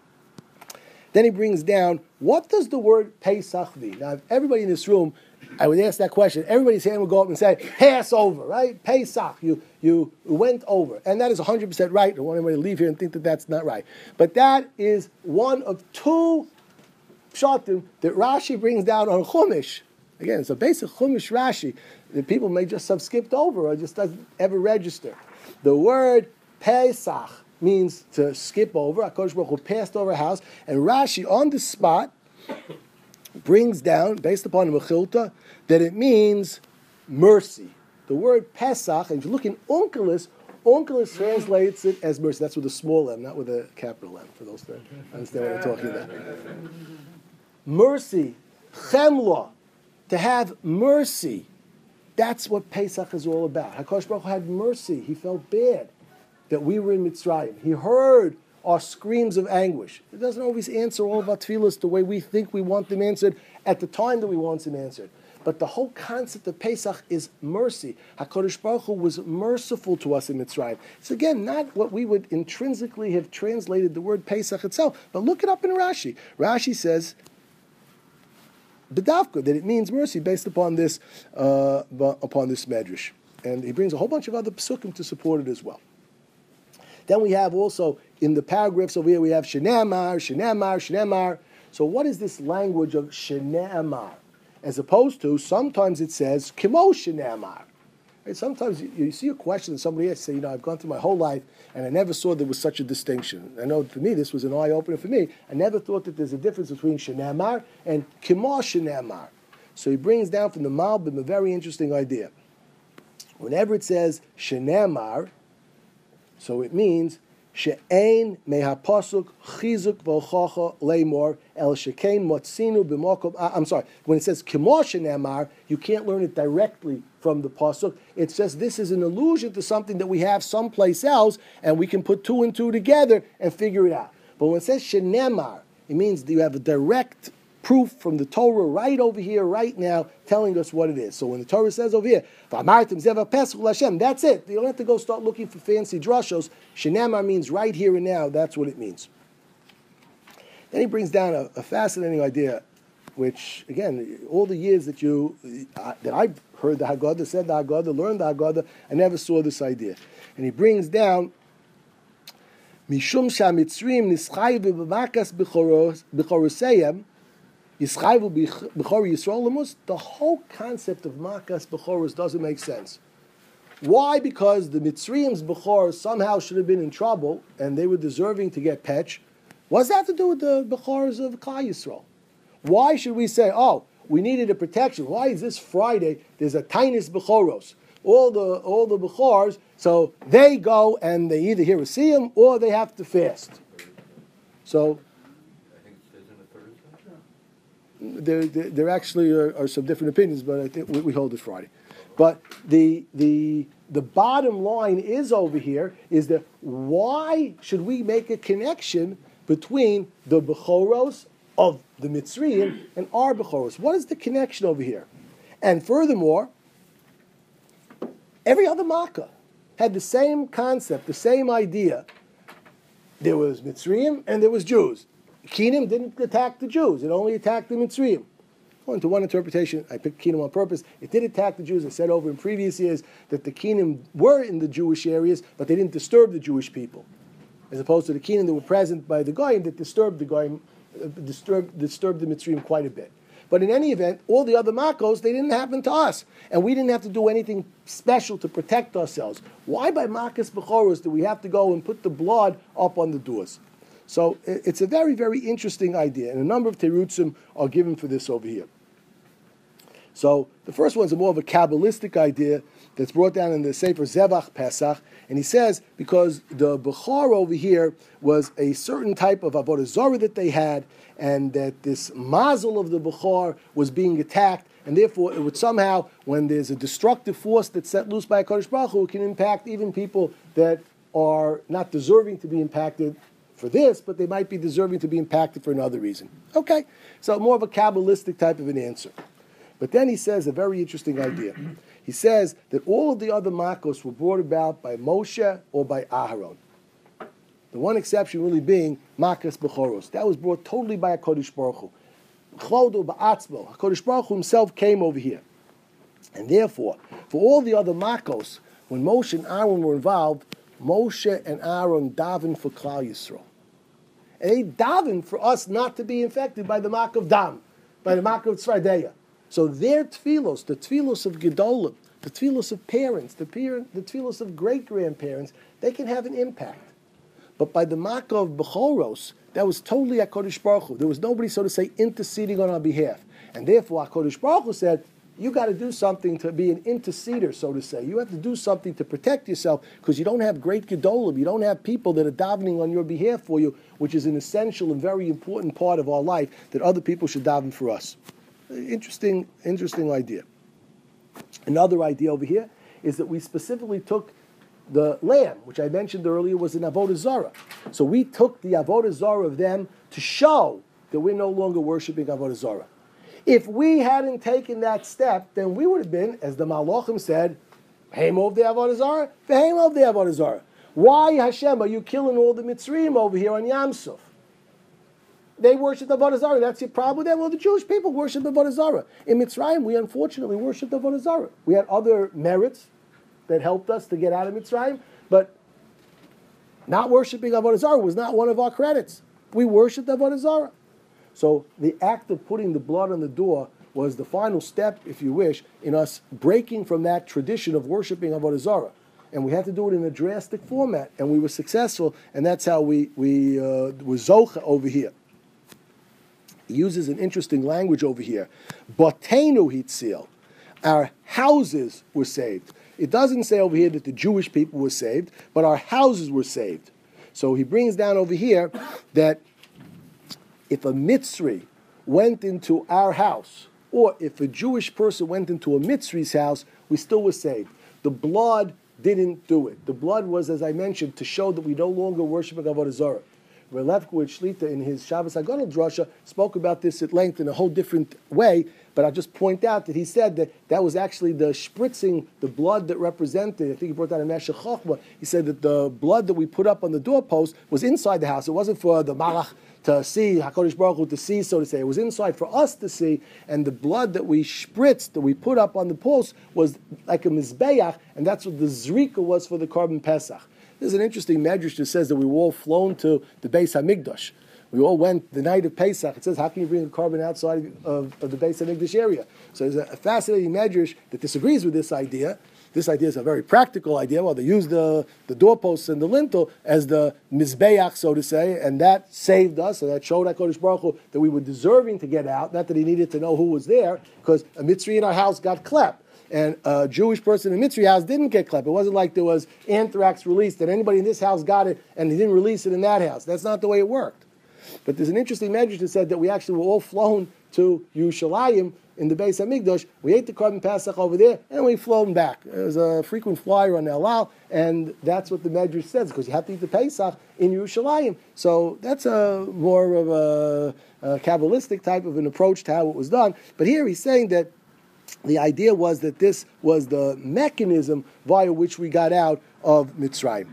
A: Then he brings down, what does the word Pesach mean? Now, if everybody in this room, I would ask that question, everybody's hand would go up and say, Passover, right? Pesach, you, you went over. And that is one hundred percent right. I don't want anybody to leave here and think that that's not right. But that is one of two pshatim that Rashi brings down on Chumash. Again, it's a basic Chumash Rashi that people may just have skipped over or just doesn't ever register. The word Pesach means to skip over. HaKadosh Baruch Hu passed over a house, and Rashi on the spot brings down, based upon the Mechilta, that it means mercy. The word Pesach, and if you look in Onkelos, Onkelos translates it as mercy. That's with a small M, not with a capital M, for those that understand what I'm talking about. Mercy chemla, to have mercy. That's what Pesach is all about. HaKadosh Baruch Hu had mercy. He felt bad that we were in Mitzrayim. He heard our screams of anguish. It doesn't always answer all of our tefillas the way we think we want them answered at the time that we want them answered. But the whole concept of Pesach is mercy. HaKadosh Baruch Hu was merciful to us in Mitzrayim. It's again not what we would intrinsically have translated the word Pesach itself, but look it up in Rashi. Rashi says, B'davka, that it means mercy based upon this uh, upon this medrash. And he brings a whole bunch of other psukim to support it as well. Then we have also, in the paragraphs over here, we have Shene'amar, Shene'amar, Shene'amar. So what is this language of Shene'amar? As opposed to, sometimes it says, Kimo Shene'amar. Right? Sometimes you, you see a question and somebody else say, you know, I've gone through my whole life and I never saw there was such a distinction. I know for me, this was an eye-opener for me. I never thought that there's a difference between Shene'amar and Kimo Shene'amar. So he brings down from the Malbim a very interesting idea. Whenever it says Shene'amar, so it means she'ein mehapasuk chizuk v'ochacha leimor el shekein motzinu b'mokom. I'm sorry. When it says kimo shene'amar, you can't learn it directly from the pasuk. It says this is an allusion to something that we have someplace else, and we can put two and two together and figure it out. But when it says shene'amar, it means that you have a direct proof from the Torah right over here, right now, telling us what it is. So when the Torah says over here, that's it. You don't have to go start looking for fancy drashos. Shene'amar means right here and now. That's what it means. Then he brings down a, a fascinating idea, which, again, all the years that you uh, that I've heard the Haggadah, said the Haggadah, learned the Haggadah, I never saw this idea. And he brings down, Mishum sha'mitzrim nischayu b'makas b'choroseyem, the whole concept of Makas Bechoros doesn't make sense. Why? Because the Mitzrayim's Bechor somehow should have been in trouble and they were deserving to get petch. What does that have to do with the Bechors of Klal Yisrael? Why should we say, oh, we needed a protection? Why is this Friday there's a tainis Bechoros? All the all the Bechors, so they go and they either hear a siyum or they have to fast. So There, there, there actually are, are some different opinions, but I think we, we hold it Friday. But the the the bottom line is over here is that why should we make a connection between the Bechoros of the Mitzrayim and our Bechoros? What is the connection over here? And furthermore, every other Makkah had the same concept, the same idea. There was Mitzrayim and there was Jews. Kinim didn't attack the Jews. It only attacked the Mitzrayim. According to one interpretation, I picked Kinim on purpose, it did attack the Jews. I said over in previous years that the Kinim were in the Jewish areas, but they didn't disturb the Jewish people. As opposed to the Kinim that were present by the Goyim that disturbed the Goyim, uh, disturbed, disturbed the Mitzrayim quite a bit. But in any event, all the other Makkos, they didn't happen to us. And we didn't have to do anything special to protect ourselves. Why by Makas Bechoros do we have to go and put the blood up on the doors? So it's a very, very interesting idea, and a number of terutzim are given for this over here. So the first one is more of a Kabbalistic idea that's brought down in the Sefer Zevach Pesach, and he says because the Bechor over here was a certain type of Avodah Zarah that they had, and that this mazel of the Bechor was being attacked, and therefore it would somehow, when there's a destructive force that's set loose by HaKadosh Baruch Hu, it can impact even people that are not deserving to be impacted for this, but they might be deserving to be impacted for another reason. Okay, so more of a Kabbalistic type of an answer. But then he says a very interesting idea. He says that all of the other Makkos were brought about by Moshe or by Aharon. The one exception really being Makas Bechoros. That was brought totally by HaKadosh Baruch Hu. Chlodo ba'atzmo. HaKadosh Baruch Hu himself came over here. And therefore, for all the other Makkos, when Moshe and Aaron were involved, Moshe and Aaron davened for Klal Yisrael. And they davened for us not to be infected by the Mak of Dam, by the Mak of Tzvardeya. So their tefillos, the tefillos of Gedolim, the tefillos of parents, the, parent, the tefillos of great-grandparents, they can have an impact. But by the Mak of Bechoros, that was totally HaKadosh Baruch Hu. There was nobody, so to say, interceding on our behalf. And therefore, HaKadosh Baruch Hu said, you got to do something to be an interceder, so to say. You have to do something to protect yourself because you don't have great gedolim. You don't have people that are davening on your behalf for you, which is an essential and very important part of our life that other people should daven for us. Interesting, interesting idea. Another idea over here is that we specifically took the lamb, which I mentioned earlier was an Avodah Zarah. So we took the Avodah Zarah of them to show that we're no longer worshiping Avodah Zarah. If we hadn't taken that step, then we would have been, as the Malachim said, Heimov the Avodah Zarah, Heimov the Avodah Zarah. Why, Hashem, are you killing all the Mitzrayim over here on Yam Suf? They worship the Avodah Zarah. That's your problem with them? Well, the Jewish people worship the Avodah Zarah. In Mitzrayim, we unfortunately worship the Avodah Zarah. We had other merits that helped us to get out of Mitzrayim, but not worshiping Avodah Zarah was not one of our credits. We worshiped Avodah Zarah. So the act of putting the blood on the door was the final step, if you wish, in us breaking from that tradition of worshiping Avodah Zarah. And we had to do it in a drastic format, and we were successful, and that's how we, we uh, were zocha over here. He uses an interesting language over here. Batenu hitzil. Our houses were saved. It doesn't say over here that the Jewish people were saved, but our houses were saved. So he brings down over here that if a Mitzri went into our house, or if a Jewish person went into a Mitzri's house, we still were saved. The blood didn't do it. The blood was, as I mentioned, to show that we no longer worship Avodah Zarah. Rav Lefkowitz Shlita in his Shabbos Hagadol drasha spoke about this at length in a whole different way, but I'll just point out that he said that that was actually the spritzing, the blood that represented, I think he brought that in Meshech Chochmah, he said that the blood that we put up on the doorpost was inside the house. It wasn't for the Malach to see, HaKadosh Baruch Hu to see, so to say. It was inside for us to see, and the blood that we spritzed, that we put up on the post, was like a Mizbeach, and that's what the Zrika was for the Korban Pesach. There's an interesting medrash that says that we were all flown to the Beis HaMikdash. We all went the night of Pesach. It says, how can you bring a carbon outside of, of the Beis HaMikdash area? So there's a fascinating medrash that disagrees with this idea. This idea is a very practical idea. Well, they use the, the doorposts and the lintel as the mizbeach, so to say, and that saved us, and that showed HaKadosh Baruch Hu that we were deserving to get out, not that he needed to know who was there, because a Mitzri in our house got klept. And a Jewish person in a Mitzri house didn't get klept. It wasn't like there was anthrax released, and anybody in this house got it, and they didn't release it in that house. That's not the way it worked. But there's an interesting medrash that said that we actually were all flown to Yerushalayim in the Beis HaMikdash. We ate the Korban Pesach over there, and we flown back. There's a frequent flyer on El Al, and that's what the medrash says, because you have to eat the Pesach in Yerushalayim. So that's a more of a, a Kabbalistic type of an approach to how it was done. But here he's saying that the idea was that this was the mechanism via which we got out of Mitzrayim.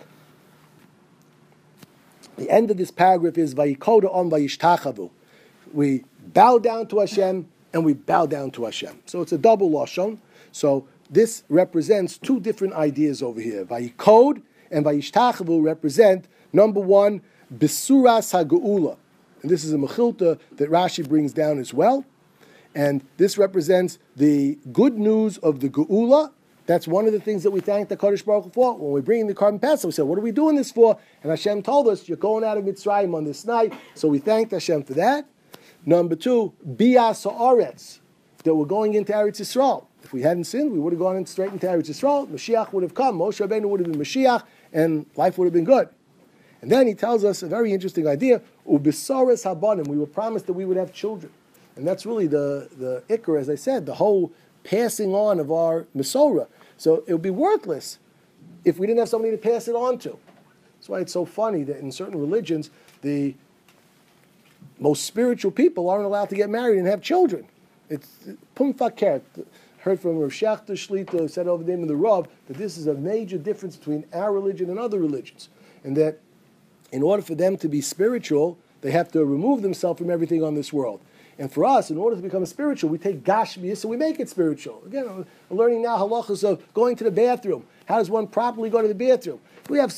A: The end of this paragraph is Vayikoda on Vayishtachavu. We bow down to Hashem and we bow down to Hashem. So it's a double lashon. So this represents two different ideas over here. Vayikod and Vayishtachavu represent, number one, Besuras HaGeula. And this is a mechilta that Rashi brings down as well. And this represents the good news of the Geula. That's one of the things that we thank the Kodesh Baruch Hu for. When we bring in the Korban Pesach, we say, what are we doing this for? And Hashem told us, you're going out of Mitzrayim on this night. So we thanked Hashem for that. Number two, Bias Ha'aretz, that we're going into Eretz Yisrael. If we hadn't sinned, we would have gone in straight into Eretz Yisrael. Mashiach would have come. Moshe Rabbeinu would have been Mashiach, and life would have been good. And then he tells us a very interesting idea. Ubisaris Habanim. We were promised that we would have children. And that's really the, the ikar, as I said, the whole passing on of our Mesorah. So it would be worthless if we didn't have somebody to pass it on to. That's why it's so funny that in certain religions, the most spiritual people aren't allowed to get married and have children. It's pum fakert. Heard from Rav Shachter Shlita, said over the name of the Rav, that this is a major difference between our religion and other religions. And that in order for them to be spiritual, they have to remove themselves from everything on this world. And for us, in order to become spiritual, we take gashmias, so we make it spiritual. Again, I'm learning now halachas of going to the bathroom. How does one properly go to the bathroom? We have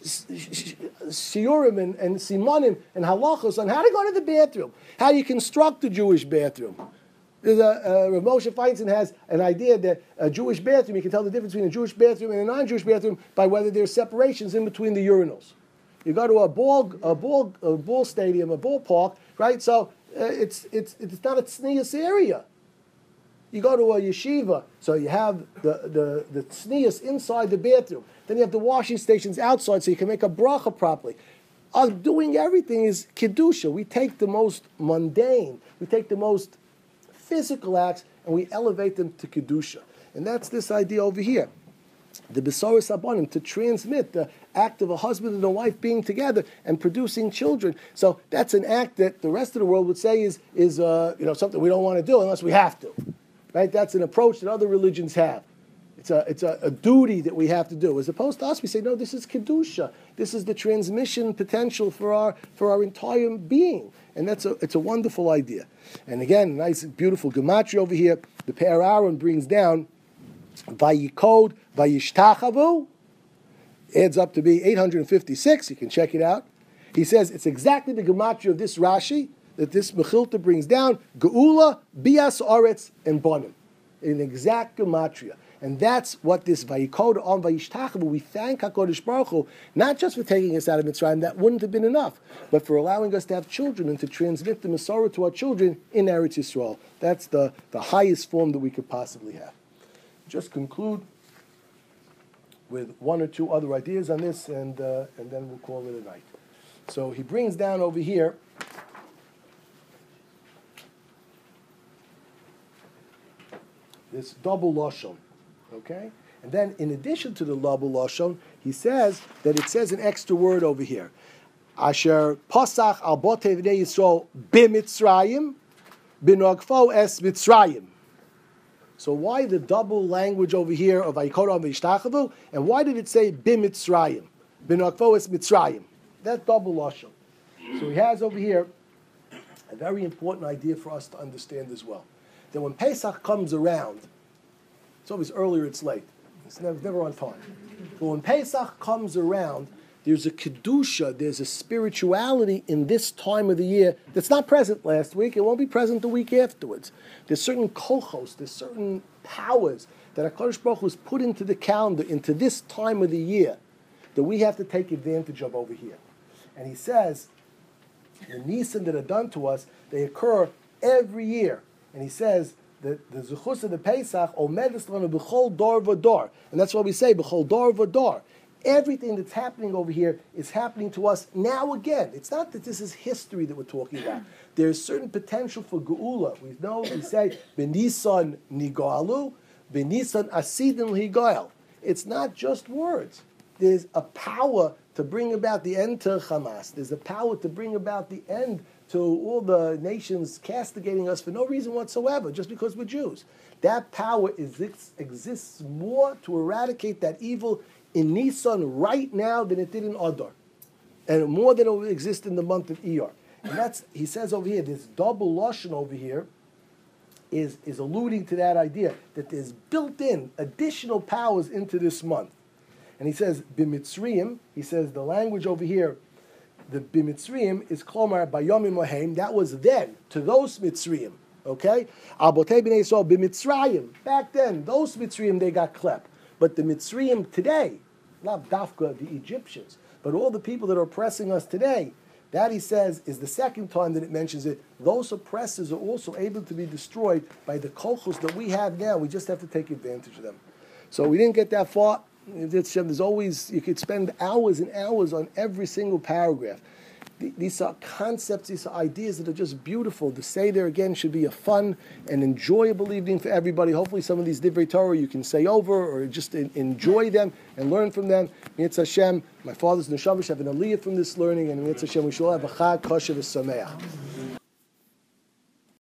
A: shiurim and, and simonim and halachas on how to go to the bathroom, how you construct a Jewish bathroom. There's a, uh, Rav Moshe Feinstein has an idea that a Jewish bathroom, you can tell the difference between a Jewish bathroom and a non-Jewish bathroom by whether there's separations in between the urinals. You go to a ball, a ball, a ball stadium, a ballpark, right? So uh, it's it's it's not a tznius area. You go to a yeshiva, so you have the the the tznius inside the bathroom. Then you have the washing stations outside, so you can make a bracha properly. Us doing everything is kedusha. We take the most mundane, we take the most physical acts, and we elevate them to Kedusha. And that's this idea over here. The Besoros Abonim, to transmit the act of a husband and a wife being together and producing children. So that's an act that the rest of the world would say is, is uh, you know, something we don't want to do unless we have to. Right? That's an approach that other religions have. It's a it's a, a duty that we have to do. As opposed to us, we say, no, this is Kedusha. This is the transmission potential for our for our entire being. And that's a it's a wonderful idea. And again, nice, beautiful gematria over here. The Pe'er Aaron brings down Vayikod, Vayishtachavu, adds up to be eight hundred fifty-six. You can check it out. He says it's exactly the gematria of this Rashi that this Mechilta brings down, Geula, Bias Oretz, and Bonim. An exact gematria. And that's what this Vayikod on Vayishtachavu, we thank HaKadosh Baruch Hu, not just for taking us out of Mitzrayim, that wouldn't have been enough, but for allowing us to have children and to transmit the Masorah to our children in Eretz Yisrael. That's the, the highest form that we could possibly have. Just conclude with one or two other ideas on this, and uh, and then we'll call it a night. So he brings down over here this double lashon, okay? And then in addition to the double lashon, he says that it says an extra word over here. Asher pasach al botei v'nei Yisrael b'Mitzrayim, b'nogfo es Mitzrayim. So why the double language over here of Vayikod on Vayishtachavu, and why did it say b'Mitzrayim, b'nogfo es Mitzrayim? That double lashon. So he has over here a very important idea for us to understand as well. That when Pesach comes around, it's always earlier, it's late. It's never, never on time. But when Pesach comes around, there's a Kedusha, there's a spirituality in this time of the year that's not present last week. It won't be present the week afterwards. There's certain kochos, there's certain powers that HaKadosh Baruch Hu has put into the calendar, into this time of the year, that we have to take advantage of over here. And he says, the nisim that are done to us, they occur every year. And he says that the Zechus of the Pesach, Omedes Lanu B'chol Dor V'Dor. And that's what we say, B'chol Dor V'Dor. Everything that's happening over here is happening to us now again. It's not that this is history that we're talking about. There's certain potential for Geula. We know, we say, B'Nisan Nigalu, B'Nisan Asidin Higael. It's not just words. There's a power to bring about the end to Hamas. There's a power to bring about the end to all the nations castigating us for no reason whatsoever, just because we're Jews. That power exists, exists more to eradicate that evil in Nisan right now than it did in Adar, and more than it will exist in the month of Iyar. And that's, he says over here, this double lashon over here is, is alluding to that idea that there's built-in additional powers into this month. And he says, B'Mitzrayim, he says the language over here, the B'Mitzrayim is Klomar Bayomim Mohem, that was then, to those Mitzrayim, okay? Abotei B'nei Yisrael B'Mitzrayim, back then, those Mitzrayim, they got klep. But the Mitzrayim today, not Dafka, the Egyptians, but all the people that are oppressing us today, that, he says, is the second time that it mentions it. Those oppressors are also able to be destroyed by the kolchos that we have now. We just have to take advantage of them. So we didn't get that far. There's always, you could spend hours and hours on every single paragraph. These are concepts, these are ideas that are just beautiful. To say there again should be a fun and enjoyable evening for everybody. Hopefully some of these Divrei Torah you can say over or just enjoy them and learn from them. Mi'etz Hashem, my father's neshama should have an aliyah from this learning, and Mi'etz Hashem, we shall have a chag kosher v'sameach.